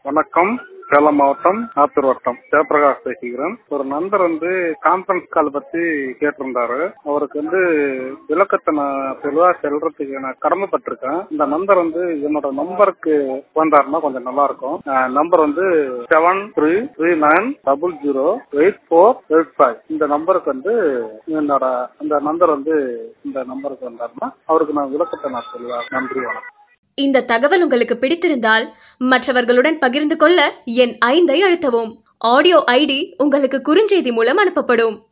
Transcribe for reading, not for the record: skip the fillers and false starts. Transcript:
வணக்கம். சேலம் மாவட்டம் ஆத்தூர் வட்டம் ஜெயபிரகாஷ் பேசுகிறேன். ஒரு நண்பர் கான்பரன்ஸ் கால் பத்தி கேட்டிருந்தாரு. அவருக்கு விளக்கத்தை நான் தெளிவா சொல்றதுக்கு நான் கடமைப்பட்டிருக்கேன். இந்த நண்பர் என்னோட நம்பருக்கு வந்தாருன்னா கொஞ்சம் நல்லா இருக்கும். நம்பர் 7339008485. இந்த நம்பருக்கு என்னோட அந்த நம்பர் இந்த நம்பருக்கு வந்தாருன்னா அவருக்கு நான் விளக்கத்தை நான் சொல்லுவேன். நன்றி, வணக்கம். இந்த தகவல் உங்களுக்கு பிடித்திருந்தால் மற்றவர்களுடன் பகிர்ந்து கொள்ள எண் 5 அழுத்தவும். ஆடியோ ஐடி உங்களுக்கு குறுஞ்செய்தி மூலம் அனுப்பப்படும்.